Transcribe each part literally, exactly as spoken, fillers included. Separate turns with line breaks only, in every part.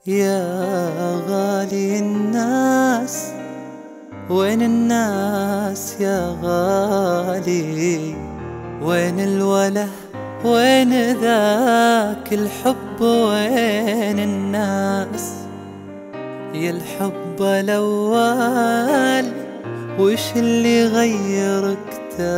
يا غالي الناس، وين الناس يا غالي؟ وين الوله؟ وين ذاك الحب؟ وين الناس؟ يا الحب الأول وش اللي غيرك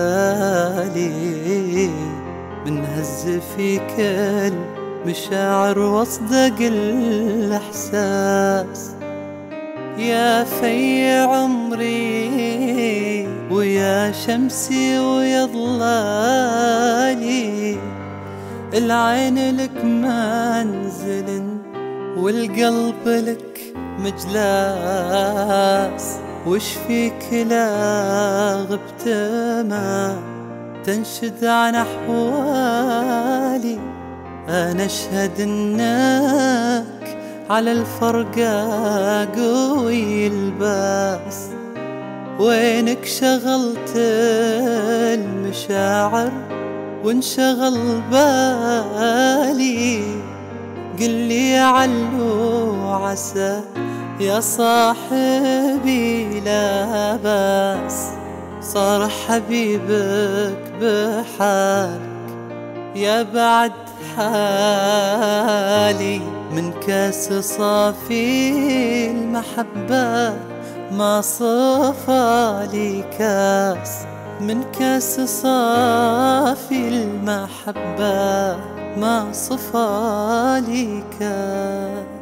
تالي؟ من هز فيك المشاعر واصدق الإحساس. يا في عمري ويا شمسي ويا ظلالي، العين لك منزل والقلب لك مجلاس. وش فيك لا غبت ما تنشد عن أحوالي؟ أنا أشهد إنك على الفرقة قوي الباس. وينك شغلت المشاعر وانشغل بالي؟ قلي يا علو عسى يا صاحبي لا باس، صار حبيبك بحالك يا بعد حالي. من كاس صافي المحبة ما صفى لي كاس، من كاس صافي المحبة ما صفى لي كاس.